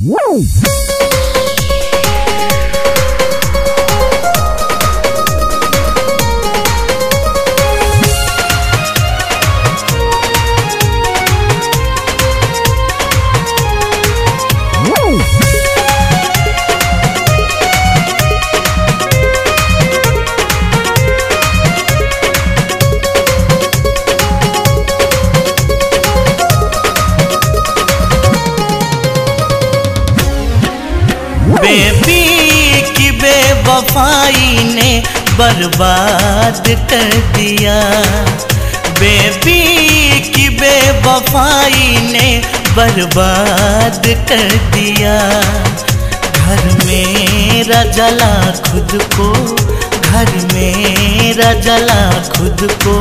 Baby की बेवफाई ने बर्बाद कर दिया। बेबी की बेवफाई ने बर्बाद कर दिया। घर मेरा जला खुद को, घर मेरा जला खुद को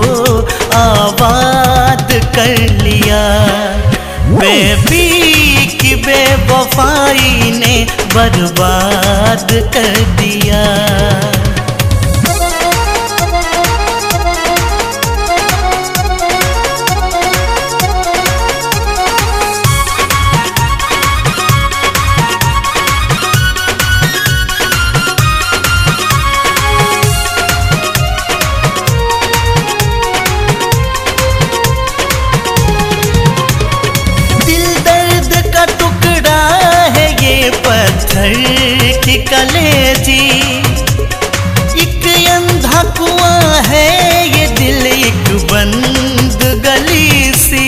आबाद कर लिया। बेबी की बेवफाई ने बर्बाद कर दिया। पत्थर की कलेजी एक अंधा कुआं है, ये दिल एक बंद गली सी।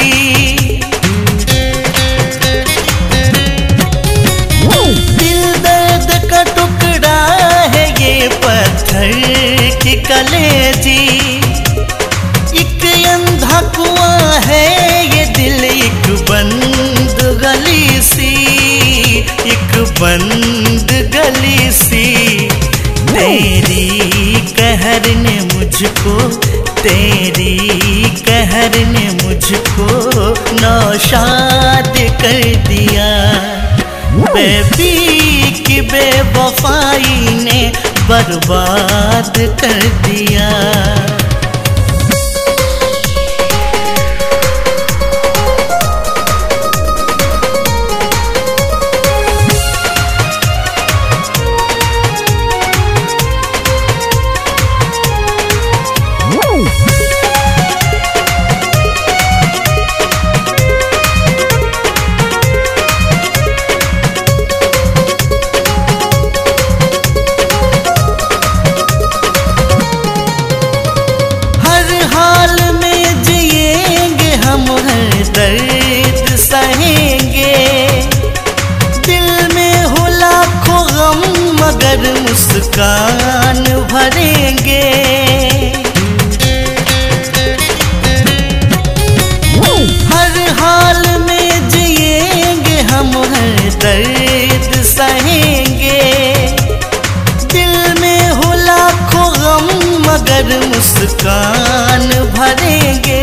दिल दर्द का टुकड़ा है, ये पत्थर की कलेजी एक अंधा कुआं है, ये दिल एक बंद गली सी, एक बंद गली सी। तेरी कहर ने मुझको, तेरी कहर ने मुझको नौशाद कर दिया। बेबी की बेवफाई ने बर्बाद कर दिया। दर्द सहेंगे, दिल में हो लाखों गम मगर मुस्कान भरेंगे। हर हाल में जिएंगे हम, हर दर्द सहेंगे। दिल में हो लाखों गम मगर मुस्कान भरेंगे,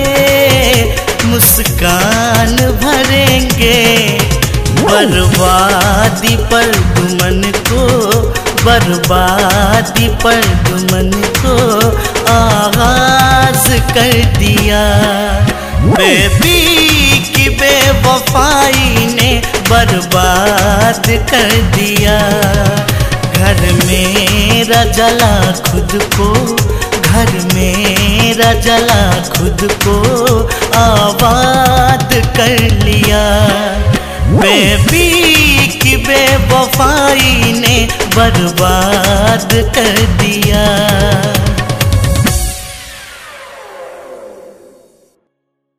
मुस्कान भरेंगे। बर्बादी पर दुमन को, बर्बादी पर दुमन को आगाज कर दिया। बेबी की बेवफाई ने बर्बाद कर दिया। घर मेरा जला खुद को, घर मेरा जला खुद को आबाद कर लिया। बेबी की बेवफाई ने बर्बाद कर दिया।